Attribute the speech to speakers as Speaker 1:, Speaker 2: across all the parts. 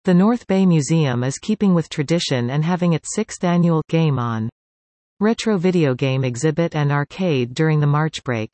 Speaker 1: The North Bay Museum is keeping with tradition and having its 6th annual Game On retro video game exhibit and arcade during the March break.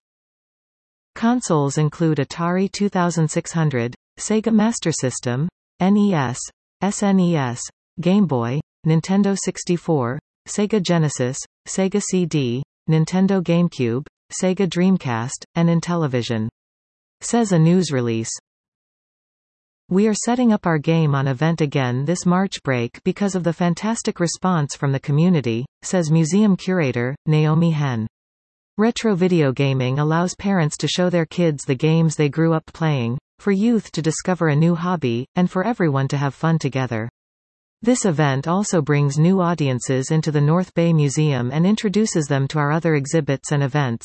Speaker 1: Consoles include Atari 2600, Sega Master System, NES, SNES, Game Boy, Nintendo 64, Sega Genesis, Sega CD, Nintendo GameCube, Sega Dreamcast, and Intellivision. Says a news release. We are setting up our Game On event again this March break because of the fantastic response from the community, says museum curator, Naomi Hen. Retro video gaming allows parents to show their kids the games they grew up playing, for youth to discover a new hobby, and for everyone to have fun together. This event also brings new audiences into the North Bay Museum and introduces them to our other exhibits and events.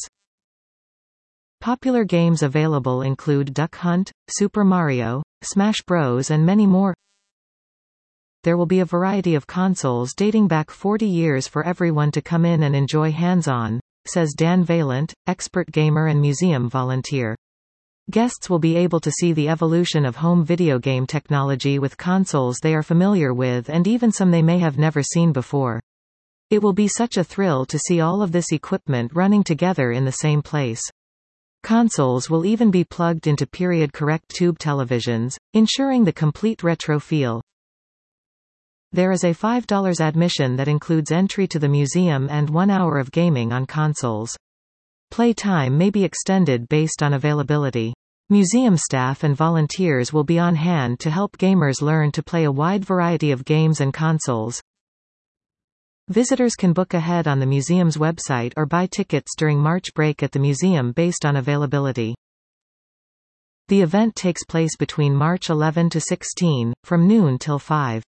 Speaker 1: Popular games available include Duck Hunt, Super Mario, Smash Bros. And many more. There will be a variety of consoles dating back 40 years for everyone to come in and enjoy hands-on, says Dan Valant, expert gamer and museum volunteer. Guests will be able to see the evolution of home video game technology with consoles they are familiar with and even some they may have never seen before. It will be such a thrill to see all of this equipment running together in the same place. Consoles will even be plugged into period-correct tube televisions, ensuring the complete retro feel. There is a $5 admission that includes entry to the museum and 1 hour of gaming on consoles. Play time may be extended based on availability. Museum staff and volunteers will be on hand to help gamers learn to play a wide variety of games and consoles. Visitors can book ahead on the museum's website or buy tickets during March break at the museum based on availability. The event takes place between March 11 to 16, from noon till 5.